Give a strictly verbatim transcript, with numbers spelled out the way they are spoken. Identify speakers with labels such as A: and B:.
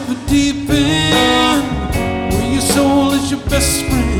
A: of the deep end, where your soul is your best friend.